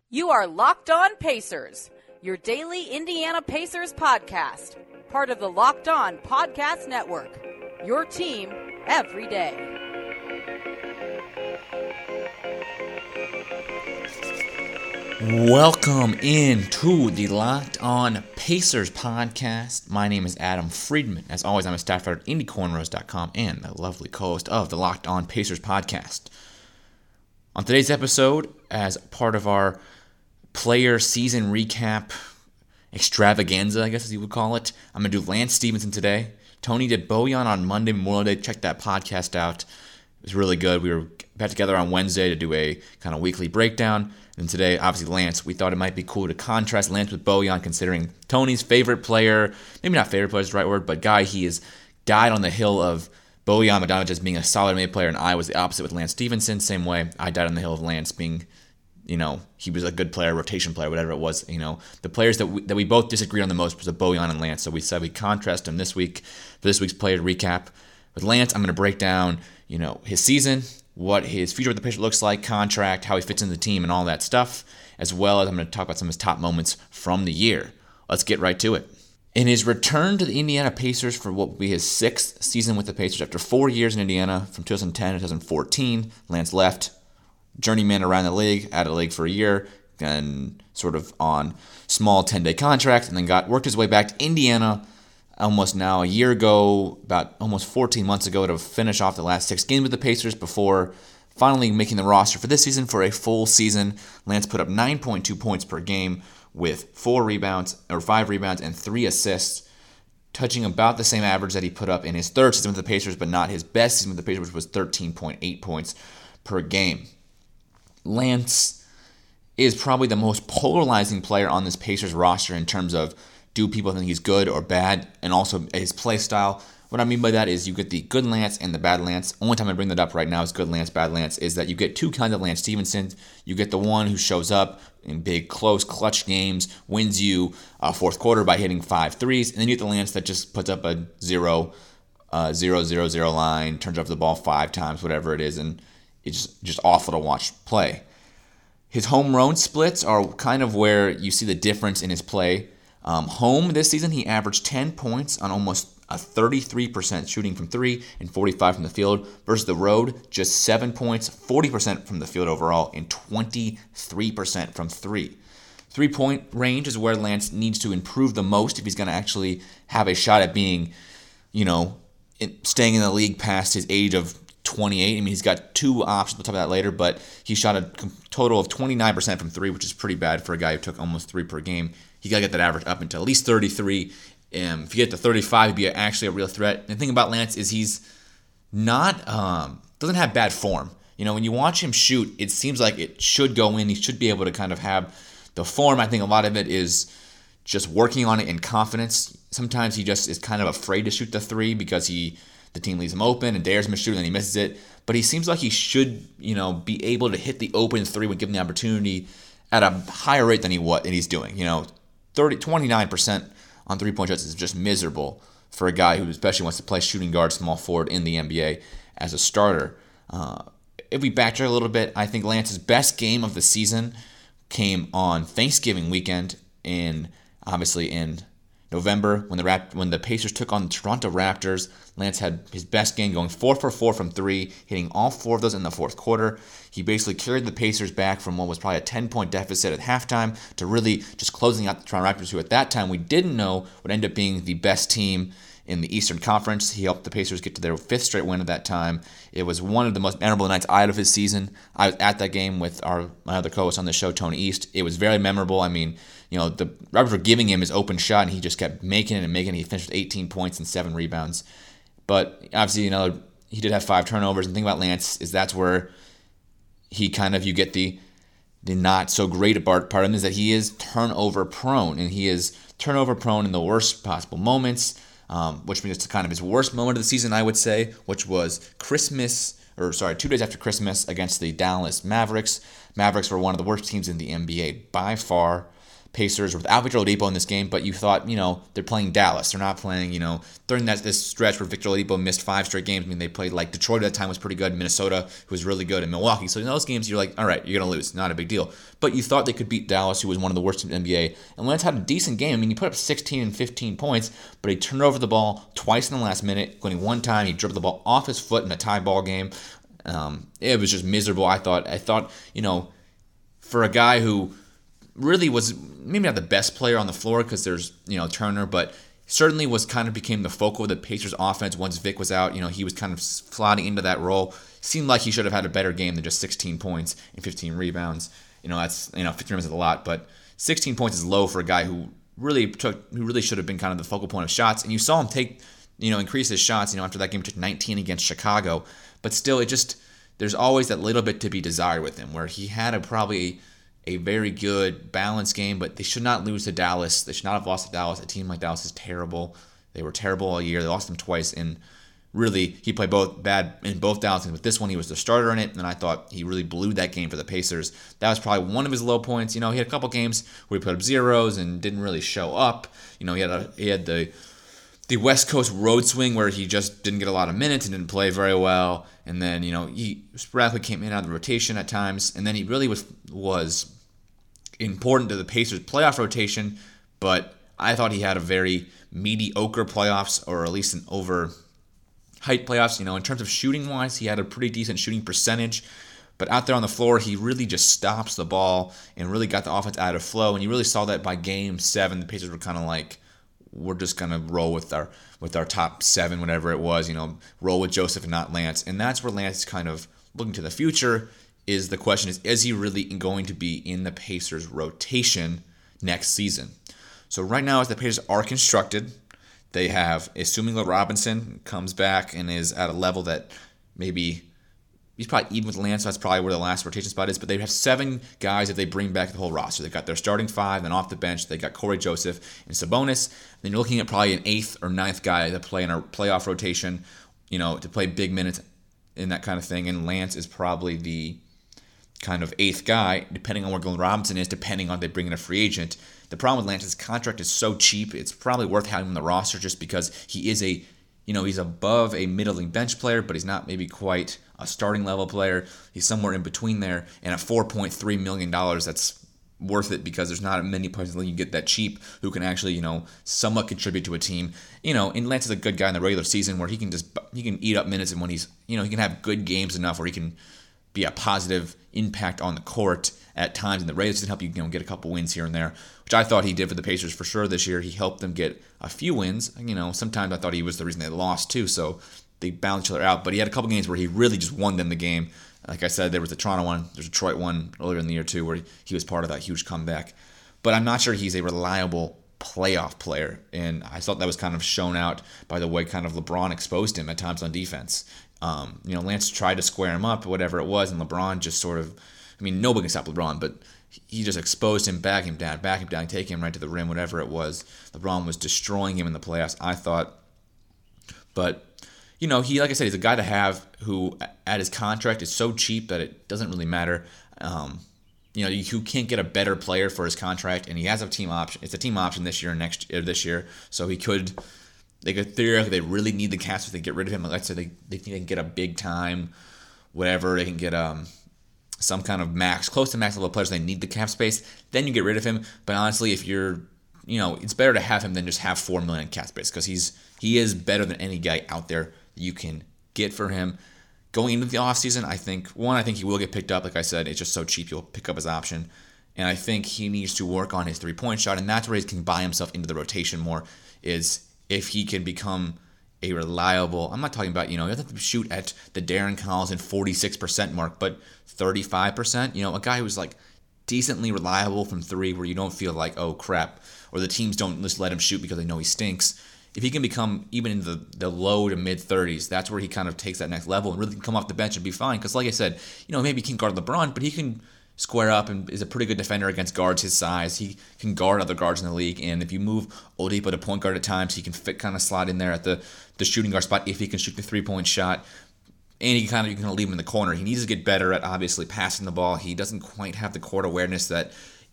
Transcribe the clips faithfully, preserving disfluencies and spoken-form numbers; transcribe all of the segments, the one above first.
You are Locked On Pacers, your daily Indiana Pacers podcast, part of the Locked On Podcast Network, your team every day. Welcome into the Locked On Pacers podcast. My name is Adam Friedman. As always, I'm a staff writer at Indy Cornrows dot com and the lovely co-host of the Locked On Pacers podcast. On today's episode, as part of our player season recap extravaganza, I guess as you would call it, I'm going to do Lance Stephenson today. Tony did Bojan on Monday, Memorial Day. Check that podcast out. It was really good. We were back together on Wednesday to do a kind of weekly breakdown. And today, obviously, Lance, we thought it might be cool to contrast Lance with Bojan, considering Tony's favorite player, maybe not favorite player is the right word, but guy he has died on the hill of Bojan Bogdanovic as being a solid mid player, and I was the opposite with Lance Stephenson. Same way, I died on the hill of Lance being, you know, he was a good player, rotation player, whatever it was. You know, the players that we, that we both disagreed on the most was a Bojan and Lance. So we said we contrast them this week for this week's player recap. With Lance, I'm going to break down, you know, his season, what his future with the Pacers looks like, contract, how he fits into the team, and all that stuff, as well as I'm going to talk about some of his top moments from the year. Let's get right to it. In his return to the Indiana Pacers for what will be his sixth season with the Pacers after four years in Indiana, from two thousand ten to two thousand fourteen, Lance left, journeyman around the league, out of the league for a year, and sort of on small ten-day contracts, and then got worked his way back to Indiana almost now a year ago, about almost fourteen months ago, to finish off the last six games with the Pacers before finally making the roster for this season for a full season. Lance put up nine point two points per game with four rebounds, or five rebounds and three assists, touching about the same average that he put up in his third season with the Pacers, but not his best season with the Pacers, which was thirteen point eight points per game. Lance is probably the most polarizing player on this Pacers roster in terms of do people think he's good or bad, and also his play style. What I mean by that is you get the good Lance and the bad Lance. Only time I bring that up right now is good Lance, bad Lance, is that you get two kinds of Lance Stephenson. You get the one who shows up in big, close, clutch games, wins you a fourth quarter by hitting five threes, and then you get the Lance that just puts up a zero, uh, zero, zero, zero line, turns over the ball five times, whatever it is, and it's just, just awful to watch play. His home run splits are kind of where you see the difference in his play. Um, home this season, he averaged ten points on almost a thirty-three percent shooting from three and forty-five from the field, versus the road, just seven points, forty percent from the field overall, and twenty-three percent from three. Three-point range is where Lance needs to improve the most if he's going to actually have a shot at being, you know, staying in the league past his age of twenty-eight. I mean, he's got two options. We'll talk about that later, but he shot a total of twenty-nine percent from three, which is pretty bad for a guy who took almost three per game. You got to get that average up into at least thirty-three. Um, if you get to thirty-five, he'd be actually a real threat. And the thing about Lance is he's not, um, doesn't have bad form. You know, when you watch him shoot, it seems like it should go in. He should be able to kind of have the form. I think a lot of it is just working on it in confidence. Sometimes he just is kind of afraid to shoot the three because he the team leaves him open and dares him to shoot and then he misses it. But he seems like he should, you know, be able to hit the open three when given the opportunity at a higher rate than he what and he's doing. You know, thirty, twenty-nine percent on three-point shots is just miserable for a guy who especially wants to play shooting guard, small forward in the N B A as a starter. Uh, if we backtrack a little bit, I think Lance's best game of the season came on Thanksgiving weekend in, obviously in November when the Rap- when the Pacers took on the Toronto Raptors. Lance had his best game, going four for four from three, hitting all four of those in the fourth quarter. He basically carried the Pacers back from what was probably a ten-point deficit at halftime to really just closing out the Toronto Raptors, who at that time we didn't know would end up being the best team in the Eastern Conference. He helped the Pacers get to their fifth straight win at that time. It was one of the most memorable nights out of his season. I was at that game with our my other co-host on the show, Tony East. It was very memorable. I mean, you know, the Raptors were giving him his open shot, and he just kept making it and making it. He finished with eighteen points and seven rebounds. But obviously, you know, he did have five turnovers. And the thing about Lance is that's where he kind of, you get the the not so great part, part of him is that he is turnover prone, and he is turnover prone in the worst possible moments. Um, which means it's kind of his worst moment of the season, I would say, which was Christmas, or sorry, two days after Christmas against the Dallas Mavericks. Mavericks were one of the worst teams in the N B A by far. Pacers without Victor Oladipo in this game, but you thought, you know, they're playing Dallas. They're not playing, you know, during that this stretch where Victor Oladipo missed five straight games. I mean, they played like Detroit at that time was pretty good, Minnesota who was really good, and Milwaukee. So in those games, you're like, all right, you're going to lose. Not a big deal. But you thought they could beat Dallas, who was one of the worst in the N B A. And Lance had a decent game. I mean, he put up sixteen and fifteen points, but he turned over the ball twice in the last minute, including one time he dribbled the ball off his foot in a tie ball game. Um, it was just miserable. I thought, I thought, you know, for a guy who really was maybe not the best player on the floor because there's, you know, Turner, but certainly was kind of became the focal of the Pacers offense once Vic was out. You know, he was kind of slotting into that role. Seemed like he should have had a better game than just sixteen points and fifteen rebounds. You know, that's, you know, fifteen rebounds is a lot, but sixteen points is low for a guy who really took, who really should have been kind of the focal point of shots. And you saw him take, you know, increase his shots. You know, after that game, he took nineteen against Chicago, but still, it just, there's always that little bit to be desired with him, where he had a probably a very good balanced game, but they should not lose to Dallas. They should not have lost to Dallas. A team like Dallas is terrible. They were terrible all year. They lost them twice, and really, he played both bad in both Dallas games, but this one he was the starter in it, and I thought he really blew that game for the Pacers. That was probably one of his low points. You know, he had a couple games where he put up zeros and didn't really show up. You know, he had a, he had the the West Coast road swing where he just didn't get a lot of minutes and didn't play very well. And then, you know, he sporadically came in and out of the rotation at times. And then he really was was important to the Pacers' playoff rotation. But I thought he had a very mediocre playoffs, or at least an overhyped playoffs. You know, in terms of shooting-wise, he had a pretty decent shooting percentage. But out there on the floor, he really just stops the ball and really got the offense out of flow. And you really saw that by game seven. The Pacers were kind of like, we're just gonna roll with our with our top seven, whatever it was, you know, roll with Joseph and not Lance. And that's where Lance is kind of looking to the future. Is the question is, is he really going to be in the Pacers rotation next season? So right now, as the Pacers are constructed, they have, assuming that Robinson comes back and is at a level that maybe he's probably even with Lance, so that's probably where the last rotation spot is. But they have seven guys if they bring back the whole roster. They've got their starting five, then off the bench, they got Corey Joseph and Sabonis. Then you're looking at probably an eighth or ninth guy to play in a playoff rotation, you know, to play big minutes and that kind of thing. And Lance is probably the kind of eighth guy, depending on where Glenn Robinson is, depending on if they bring in a free agent. The problem with Lance's contract is so cheap, it's probably worth having him on the roster just because he is a, you know, he's above a middling bench player, but he's not maybe quite a starting level player. He's somewhere in between there. And at four point three million dollars, that's worth it because there's not many players in the league you get that cheap who can actually, you know, somewhat contribute to a team. You know, and Lance is a good guy in the regular season where he can just, he can eat up minutes, and when he's, you know, he can have good games enough where he can be a positive impact on the court at times in the regular season, help you, you know, get a couple wins here and there, which I thought he did for the Pacers for sure this year. He helped them get a few wins. You know, sometimes I thought he was the reason they lost too, so they balanced each other out. But he had a couple games where he really just won them the game. Like I said, there was the Toronto one, there's a Detroit one earlier in the year too, where he, he was part of that huge comeback. But I'm not sure he's a reliable playoff player, and I thought that was kind of shown out by the way kind of LeBron exposed him at times on defense. Um, you know, Lance tried to square him up, whatever it was, and LeBron just sort of, I mean, nobody can stop LeBron, but he just exposed him, back him down, back him down, take him right to the rim, whatever it was. LeBron was destroying him in the playoffs, I thought. But, you know, he, like I said, he's a guy to have who, at his contract, is so cheap that it doesn't really matter. Um, you know, you can't get a better player for his contract, and he has a team option. It's a team option this year and next or this year, so he could. They could theoretically, they really need the cap if they get rid of him. Like I said, they they think they can get a big time, whatever. They can get um some kind of max, close to max level players. They need the cap space. Then you get rid of him. But honestly, if you're, you know, it's better to have him than just have four million cap space because he's he is better than any guy out there you can get for him. Going into the offseason, I think one, I think he will get picked up. Like I said, it's just so cheap you'll pick up his option. And I think he needs to work on his three point shot, and that's where he can buy himself into the rotation more. Is if he can become a reliable, I'm not talking about, you know, he doesn't have to shoot at the Darren Collison forty-six percent mark, but thirty-five percent, you know, a guy who's like decently reliable from three where you don't feel like, oh crap, or the teams don't just let him shoot because they know he stinks. If he can become even in the, the low to mid thirties, that's where he kind of takes that next level and really can come off the bench and be fine. Because like I said, you know, maybe he can't guard LeBron, but he can square up and is a pretty good defender against guards his size. He can guard other guards in the league, and if you move Oladipo to point guard at times, he can fit kind of slot in there at the, the shooting guard spot if he can shoot the three-point shot. And he kind of, you can leave him in the corner. He needs to get better at obviously passing the ball. He doesn't quite have the court awareness that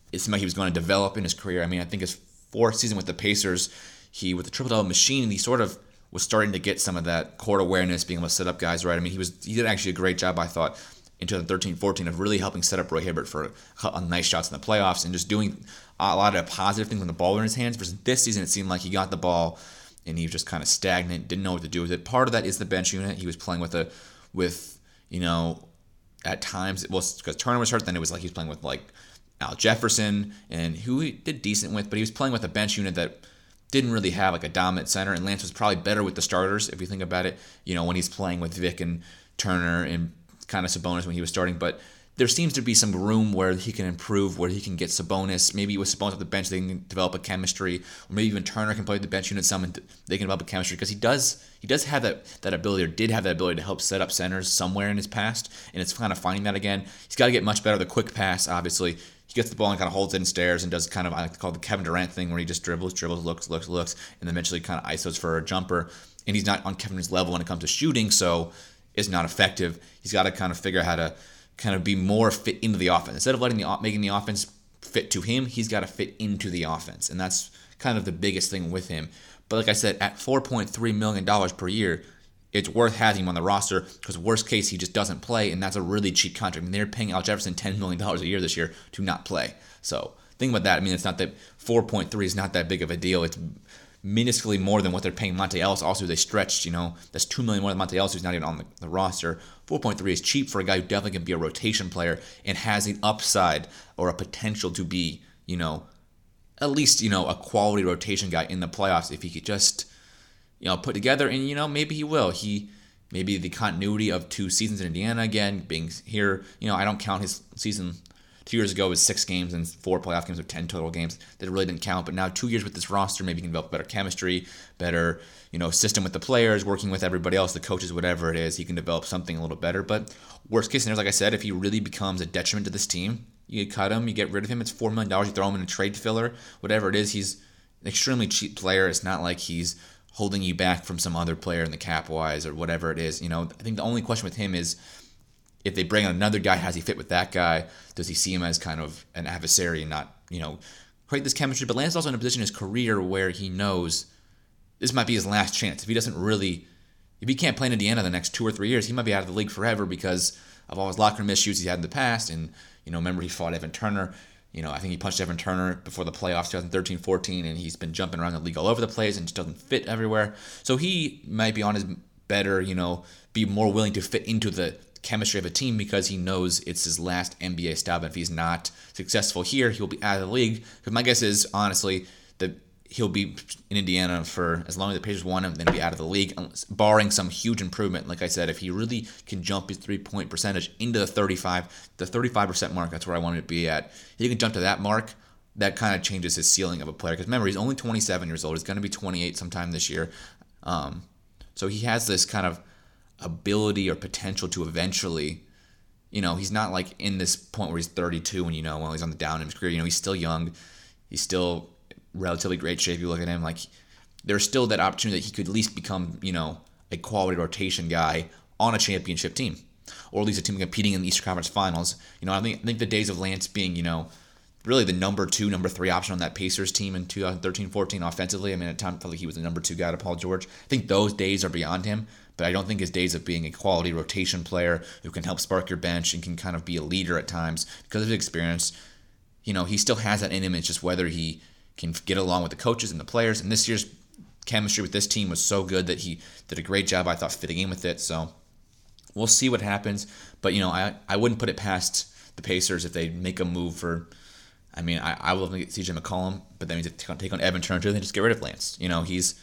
it seemed like he was going to develop in his career. I mean, I think his fourth season with the Pacers, he with the triple-double machine, he sort of was starting to get some of that court awareness, being able to set up guys right. I mean, he was he did actually a great job, I thought, in twenty thirteen fourteen of really helping set up Roy Hibbert for a nice shots in the playoffs and just doing a lot of positive things when the ball was in his hands. Versus this season, it seemed like he got the ball and he was just kind of stagnant, didn't know what to do with it. Part of that is the bench unit. He was playing with a, with you know, at times it was because Turner was hurt. Then it was like he was playing with like Al Jefferson and who he did decent with, but he was playing with a bench unit that didn't really have like a dominant center. And Lance was probably better with the starters if you think about it. You know, when he's playing with Vic and Turner and kind of Sabonis when he was starting, but there seems to be some room where he can improve, where he can get Sabonis. Maybe with Sabonis at the bench, they can develop a chemistry, or maybe even Turner can play the bench unit some, and they can develop a chemistry because he does he does have that that ability, or did have that ability to help set up centers somewhere in his past, and it's kind of finding that again. He's got to get much better. The quick pass, obviously, he gets the ball and kind of holds it and stares and does kind of I like to call it the Kevin Durant thing, where he just dribbles, dribbles, looks, looks, looks, and then eventually kind of isos for a jumper. And he's not on Kevin's level when it comes to shooting, so is not effective. He's got to kind of figure out how to kind of be more fit into the offense. Instead of letting the making the offense fit to him, he's got to fit into the offense. And that's kind of the biggest thing with him. But like I said, at four point three million dollars per year, it's worth having him on the roster because worst case, he just doesn't play, and that's a really cheap contract. I mean, they're paying Al Jefferson ten million dollars a year this year to not play. So think about that. I mean, it's not that four point three is not that big of a deal. It's minusculely more than what they're paying Monte Ellis. Also, they stretched, you know, that's two million dollars more than Monte Ellis, who's not even on the, the roster. four point three is cheap for a guy who definitely can be a rotation player and has an upside or a potential to be, you know, at least, you know, a quality rotation guy in the playoffs if he could just, you know, put together. And, you know, maybe he will. He, maybe the continuity of two seasons in Indiana again, being here, you know, I don't count his season two years ago was six games and four playoff games of ten total games that really didn't count. But now two years with this roster, maybe he can develop better chemistry, better, you know, system with the players, working with everybody else, the coaches, whatever it is. He can develop something a little better. But worst case scenario, like I said, if he really becomes a detriment to this team, you cut him, you get rid of him. It's four million dollars. You throw him in a trade filler, whatever it is. He's an extremely cheap player. It's not like he's holding you back from some other player in the cap wise or whatever it is. You know, I think the only question with him is, if they bring in another guy, has he fit with that guy? Does he see him as kind of an adversary and not, you know, create this chemistry? But Lance is also in a position in his career where he knows this might be his last chance. If he doesn't really, if he can't play in Indiana the next two or three years, he might be out of the league forever because of all his locker room issues he's had in the past. And, you know, remember he fought Evan Turner. You know, I think he punched Evan Turner before the playoffs twenty thirteen fourteen, and he's been jumping around the league all over the place and just doesn't fit everywhere. So he might be on his better, you know, be more willing to fit into the chemistry of a team because he knows it's his last N B A stop. And if he's not successful here, he'll be out of the league. Because my guess is, honestly, that he'll be in Indiana for as long as the Pacers want him, then he'll be out of the league, barring some huge improvement. Like I said, if he really can jump his three-point percentage into the thirty-five, the thirty-five percent mark, that's where I want him to be at. If he can jump to that mark, that kind of changes his ceiling of a player. Because remember, he's only twenty-seven years old. He's going to be twenty-eight sometime this year. Um, so he has this kind of ability or potential to eventually, you know, he's not like in this point where he's thirty-two and, you know, while he's on the down in his career, you know, he's still young. He's still relatively great shape. You look at him, like, there's still that opportunity that he could at least become, you know, a quality rotation guy on a championship team, or at least a team competing in the Eastern Conference Finals. You know, I think, I think the days of Lance being, you know, really the number two, number three option on that Pacers team in two thousand thirteen fourteen offensively. I mean, at times I felt like he was the number two guy to Paul George. I think those days are beyond him. But I don't think his days of being a quality rotation player who can help spark your bench and can kind of be a leader at times because of his experience, you know, he still has that in him. It's just whether he can get along with the coaches and the players. And this year's chemistry with this team was so good that he did a great job, I thought, fitting in with it. So we'll see what happens. But, you know, I, I wouldn't put it past the Pacers if they make a move for, I mean, I, I will get C J McCollum, but then to take on Evan Turner, then just get rid of Lance. You know, he's,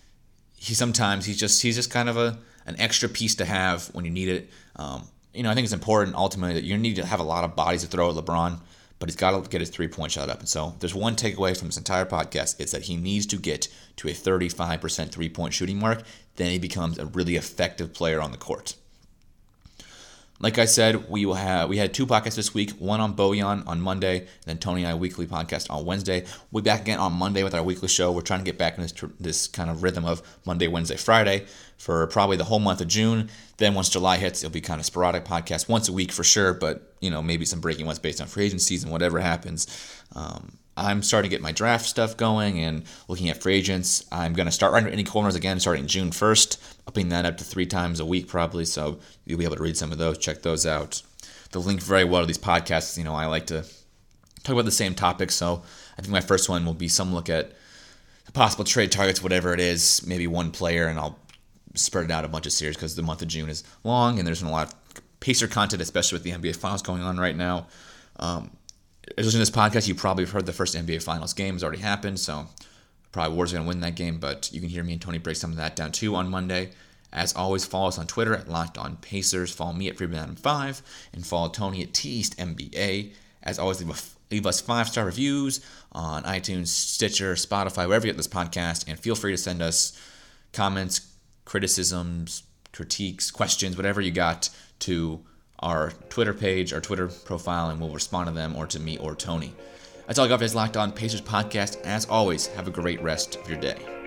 He sometimes he's just he's just kind of a an extra piece to have when you need it. Um, you know, I think it's important ultimately that you need to have a lot of bodies to throw at LeBron, but he's got to get his three point shot up. And so, there's one takeaway from this entire podcast: it's that he needs to get to a thirty-five percent three point shooting mark. Then he becomes a really effective player on the court. Like I said, we will have we had two podcasts this week, one on Bojan on Monday, and then Tony and I weekly podcast on Wednesday. We'll be back again on Monday with our weekly show. We're trying to get back in this this kind of rhythm of Monday, Wednesday, Friday for probably the whole month of June. Then once July hits, it'll be kind of sporadic podcast once a week for sure, but you know, maybe some breaking ones based on free agent season, whatever happens. Um, I'm starting to get my draft stuff going and looking at free agents. I'm going to start writing Indie Corners again starting June first, upping that up to three times a week probably, so you'll be able to read some of those, check those out. They'll link very well to these podcasts. You know, I like to talk about the same topics, so I think my first one will be some look at possible trade targets, whatever it is, maybe one player, and I'll spread it out a bunch of series because the month of June is long and there's a lot of Pacer content, especially with the N B A Finals going on right now. Um, As you listen to this podcast, you probably have heard the first N B A Finals game has already happened, so probably Warriors are going to win that game, but you can hear me and Tony break some of that down too on Monday. As always, follow us on Twitter at Locked On Pacers, follow me at Freeman Adam five, and follow Tony at T East N B A. As always, leave, a, leave us five-star reviews on iTunes, Stitcher, Spotify, wherever you get this podcast, and feel free to send us comments, criticisms, critiques, questions, whatever you got to our Twitter page, our Twitter profile, and we'll respond to them or to me or Tony. That's all I got for this Locked On Pacers podcast. As always, have a great rest of your day.